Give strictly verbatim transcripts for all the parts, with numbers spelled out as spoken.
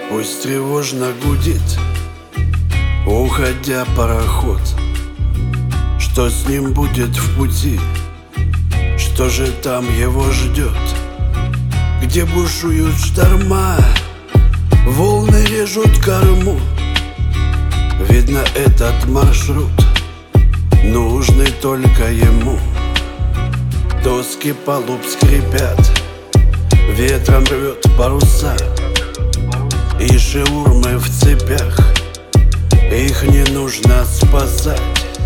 Пусть тревожно гудит, уходя пароход. Что с ним будет в пути? Что же там его ждет? Где бушуют шторма, волны режут корму. Видно, этот маршрут нужный только ему. Доски палуб скрипят, ветром рвет паруса, и шаурмы в цепях, их не нужно спасать.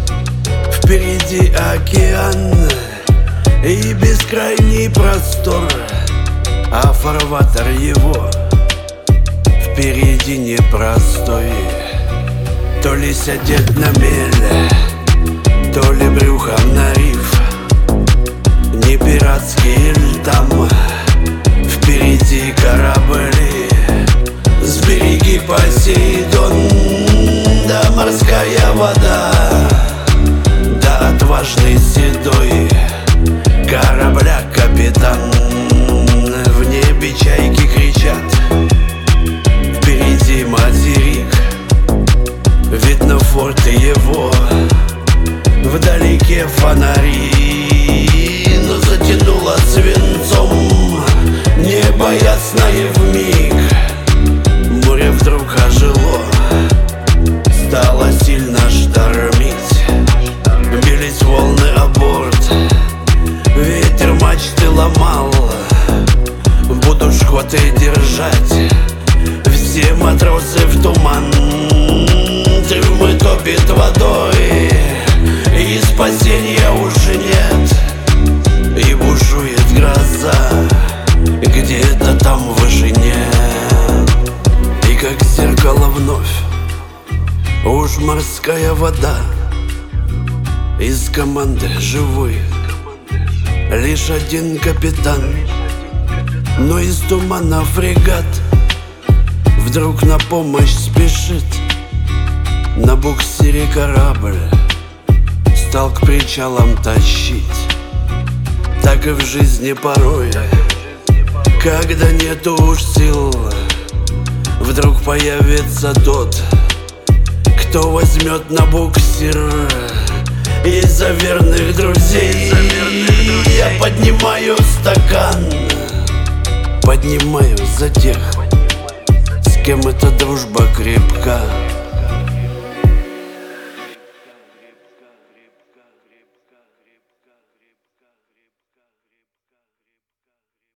Впереди океан и бескрайний простор, а фарватер его впереди непростой. То ли сядет на мель, то ли брюхом на риф. Не пиратский ль там впереди корабли. Сбереги, Посейдон, да морская вода, да отважный седой корабля капитан. В небе чайки кричат, впереди материк. Видно форты его, вдалеке фонари. Но затянуло свинцом небо ясное вмиг. Море вдруг ожило, стало сильно штормить. Бились волны о борт, ветер мачты ломал. Будут шхоты держать все матросы в туман. Трюмы топит водой, и спасения уже нет. И бушует гроза где-то там в вышине. И как зеркало вновь уж морская вода. Из команды живой лишь один капитан. Но из тумана фрегат вдруг на помощь спешит. На буксире корабль стал к причалам тащить. Так и в жизни порой, когда нету уж сил, вдруг появится тот, кто возьмет на буксир. Из-за верных друзей я поднимаю стакан, поднимаю за тех, с кем эта дружба крепка.